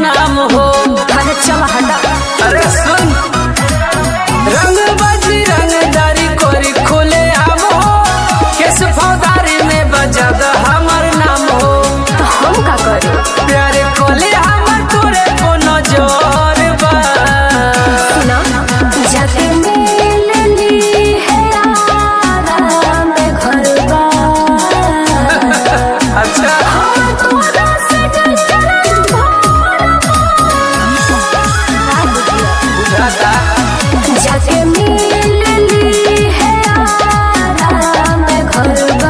नाम हो। अरे चल हटा। अरे सुन, रंग बाजी रंगदारी कोरी खुले आम हो, केस फौदारी में बजद हमर नाम हो। तो हम का करे? प्यारे कोले हमर तोरे को नजर बा। सुना जाके मिलली है आरा में घर बा। अच्छा तोरा से जल बुझाता जाके मिलली है आरा में घर बा।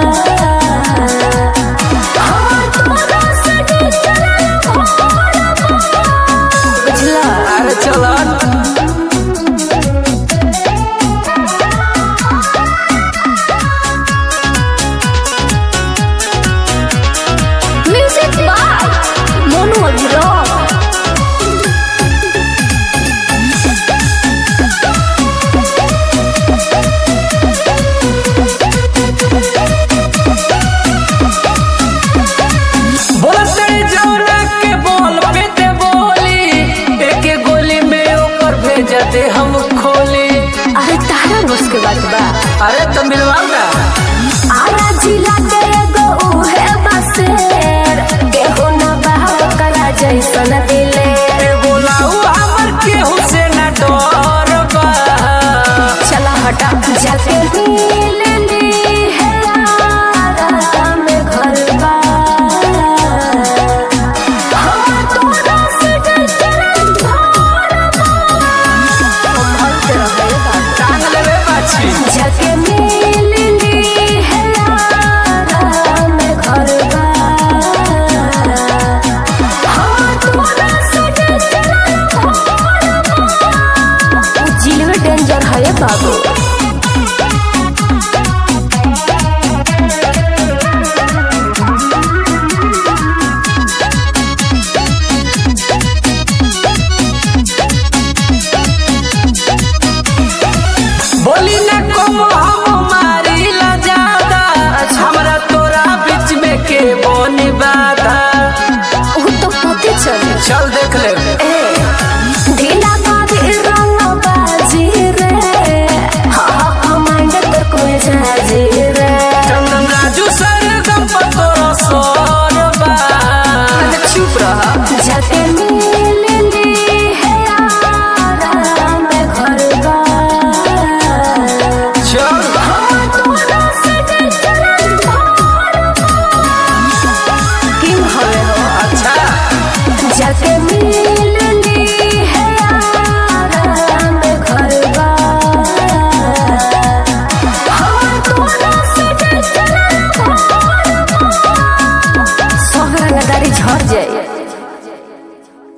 तोरा से जल बुझला। अरे चलो म्यूजिक बाय मोनू अभिराम। बोलते जौना के बोल पे ते बोली, एक गोली में ओकर भेजते हम खोली। अरे तारा रोज के बात बा। अरे तो मिलवाऊंगा। आरा जिला के एगो उहे बसेर, केहू न बहाव करा जैसन दिले। ए बोलाऊ हमर केहू से न डर बा। चला हटा जाके मिलली है आरा में घर बा। तोरा से संभल के रहे बाबू। टांग लेवे बाछी। जाके मिलली है आरा में घर बा। तोरा से जिले में डेंजर है बाबू। बोली न कम हम मारी ला ज्यादा, हमरा तोरा बीच में के बोनी बाधा। वो तो पते चले। चल देख ले।